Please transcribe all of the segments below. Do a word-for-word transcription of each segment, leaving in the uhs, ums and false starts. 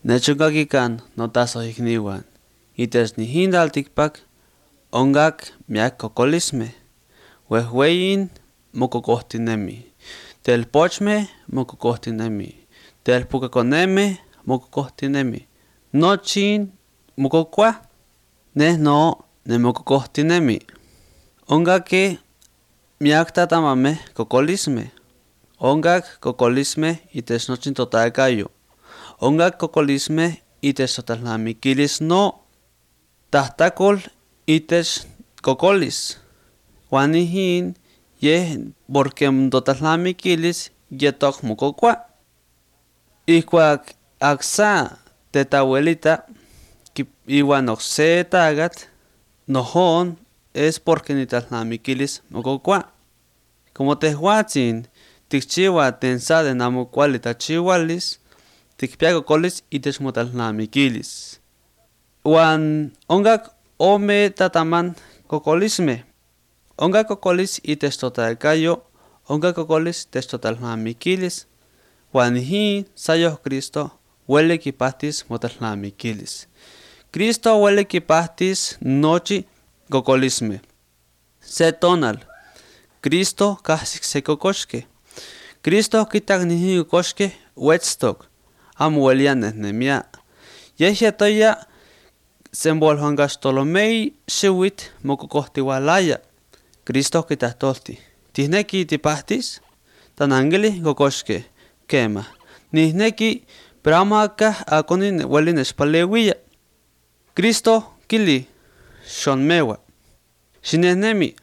Nechukakikan notasohikniwan. Itech nihindaltikpak ongak miak kokolismeh. Wehweyin mokokohtinemi. Telpochmeh mokokohtinemi. Telpukakonemeh mokokohtinemi. Nochin mokokuah. Neh no nemokokohtinemi. Ongake miak tatamameh kokolismeh. Ongak kokolismeh itech nochin totaekayo. Ongak kokolismeh itech totlalnamikilis no. Tahtakol itech kokolis. Wan ihin yeh porque totlalnamikilis yetok mokokua. Ihkuak aksa tetawelita iwan okse takat nohon es porque nitlalnamikilis mokokua. Como tehwatzin tikchiwa tlen sa de amo kuali tlachiwalis, tikpia kokolis itech motlalnamikilis. Wan ongak ome tataman kokolismeh. Ongak kokolis itech totaekayo, ongak kokolis itech totlalnamikilis, wan ihin sayoh Cristo ueli kipahtis motlalnamikilis. Cristo ueli kipahtis nochi kokolismeh. Se tonal, Cristo kahsik se kokoxkeh. Cristo kitak nihin kokoxkeh wetztok, amo uelia nehnemia. Yeh yetoya sembolhuankaxtolomei xiuitl mokokohtiualaya. Cristo kitahtolti: "¿Tihneki tipahtis?" Tanankili kokoxkeh: "Kemah, nihneki, pero amo akah akoni ueli nechpaleuia." Cristo kili: "Xonmeua. Xinehnemi.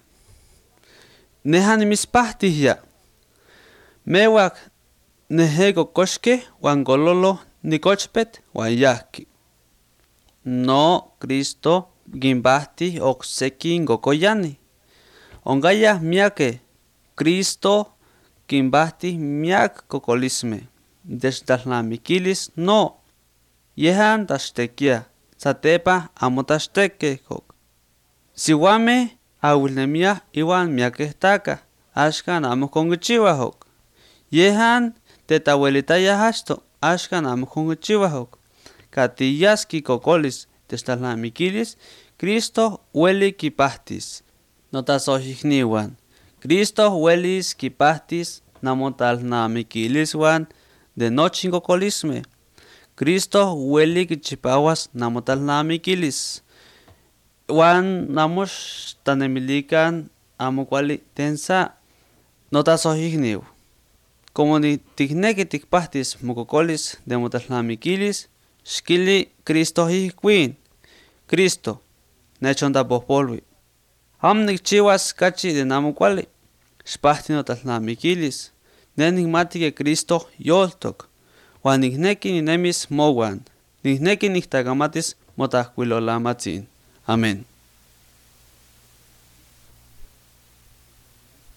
Neja nimitzpahtih ya. Meuak nehe kokoxkeh wan kololo nikochpet wan yahki." No, Cristo kinpahtih oksekin kokoyanih. Onkayah miakeh. Cristo kinpahtih miak kokolismeh. Itech tlalnamikilis no. Yehan tlaxtekiah, satepan amo tlaxtekeh. Siuameh awilnemiah iwan miakeh takah, axkan amo ihkon kichiuah. Yehan tetawelitayah achtoh, axkan amo ihkon kichiuah. Katiyaski kokolis itech tlalnamikilis, Cristo ueli kipahtis. Notasohikniwan, Cristo uelis kipahtis namotlalnamikiliswan de nochi kokolismeh. Cristo ueli kichipawas namotlalnamikilis. Wan amo xtanemilikan amo kuali tlen sa. Notasohikniu, como tikneki tikpahtis mokokolis de motlalnamikilis, xkili Cristo ihkuin: "Cristo, nechontlapojpolui. Amo nikchiuas kachi tlen amo kuali. Xpahti notlalnamikilis. Neh nikmati ke Cristo yoltok, wan nikneki ninemis mowan. Nikneki niktakamatis motlahkuilolamatzin." Amén.